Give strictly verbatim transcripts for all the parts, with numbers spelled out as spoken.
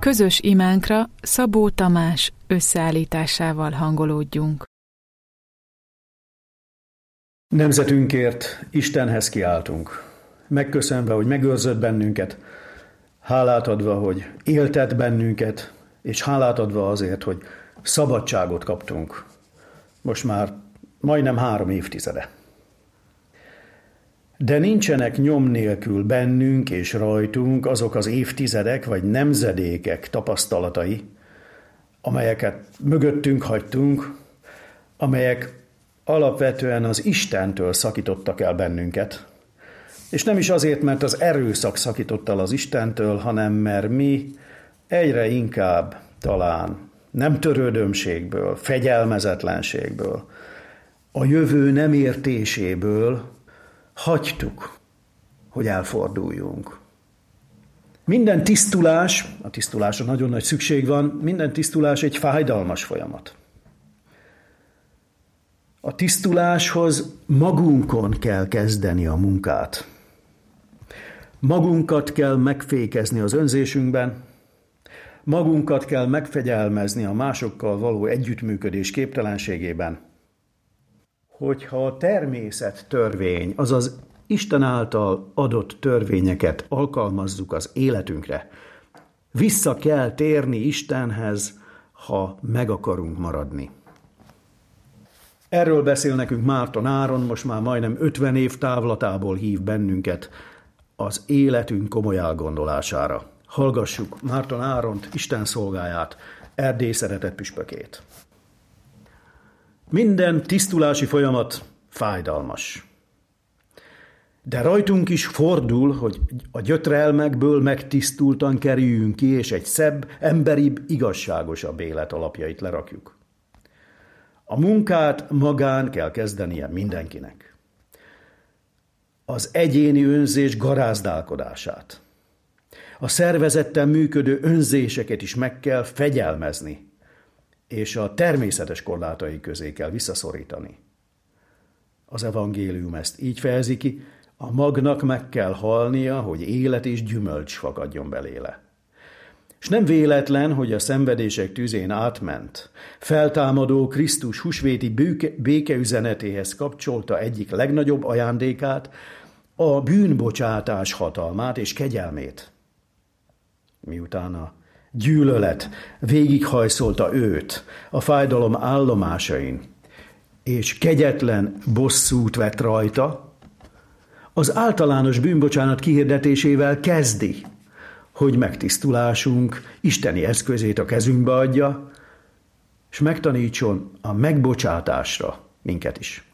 Közös imánkra Szabó Tamás összeállításával hangolódjunk. Nemzetünkért Istenhez kiáltunk, megköszönve, hogy megőrzött bennünket, hálát adva, hogy éltet bennünket, és hálát adva azért, hogy szabadságot kaptunk. Most már majdnem három évtizede. De nincsenek nyom nélkül bennünk és rajtunk azok az évtizedek vagy nemzedékek tapasztalatai, amelyeket mögöttünk hagytunk, amelyek alapvetően az Istentől szakítottak el bennünket. És nem is azért, mert az erőszak szakított el az Istentől, hanem mert mi egyre inkább talán nem törődömségből, fegyelmezetlenségből, a jövő nem értéséből hagytuk, hogy elforduljunk. Minden tisztulás, a tisztulásra nagyon nagy szükség van, minden tisztulás egy fájdalmas folyamat. A tisztuláshoz magunkon kell kezdeni a munkát. Magunkat kell megfékezni az önzésünkben, magunkat kell megfegyelmezni a másokkal való együttműködés képtelenségében. Hogyha a természet törvény, azaz Isten által adott törvényeket alkalmazzuk az életünkre, vissza kell térni Istenhez, ha meg akarunk maradni. Erről beszél nekünk Márton Áron, most már majdnem ötven év távlatából hív bennünket az életünk komoly elgondolására. Hallgassuk Márton Áront, Isten szolgáját, Erdély szeretett püspökét. Minden tisztulási folyamat fájdalmas. De rajtunk is fordul, hogy a gyötrelmekből megtisztultan kerüljünk ki, és egy szebb, emberibb, igazságosabb élet alapjait lerakjuk. A munkát magán kell kezdenie mindenkinek. Az egyéni önzés garázdálkodását, a szervezetten működő önzéseket is meg kell fegyelmezni, és a természetes korlátai közé kell visszaszorítani. Az evangélium ezt így fejezi ki, a magnak meg kell halnia, hogy élet és gyümölcs fakadjon beléle. És nem véletlen, hogy a szenvedések tüzén átment, feltámadó Krisztus húsvéti békeüzenetéhez kapcsolta egyik legnagyobb ajándékát, a bűnbocsátás hatalmát és kegyelmét. Miután a gyűlölet végighajszolta őt a fájdalom állomásain, és kegyetlen bosszút vett rajta, az általános bűnbocsánat kihirdetésével kezdi, hogy megtisztulásunk isteni eszközét a kezünkbe adja, és megtanítson a megbocsátásra minket is.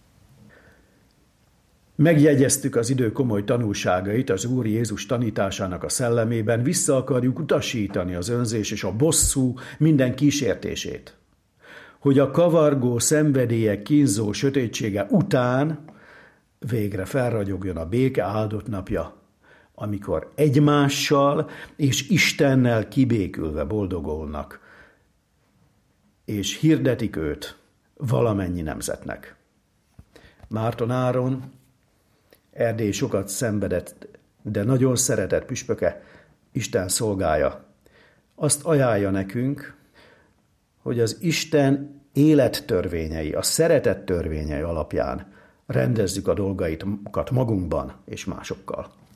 Megjegyeztük az idő komoly tanulságait az Úr Jézus tanításának a szellemében, vissza akarjuk utasítani az önzés és a bosszú minden kísértését, hogy a kavargó szenvedélyek kínzó sötétsége után végre felragyogjon a béke áldott napja, amikor egymással és Istennel kibékülve boldogulnak, és hirdetik őt valamennyi nemzetnek. Márton Áron, Erdély sokat szenvedett, de nagyon szeretett püspöke, Isten szolgája, azt ajánlja nekünk, hogy az Isten élettörvényei, a szeretet törvényei alapján rendezzük a dolgainkat magunkban és másokkal.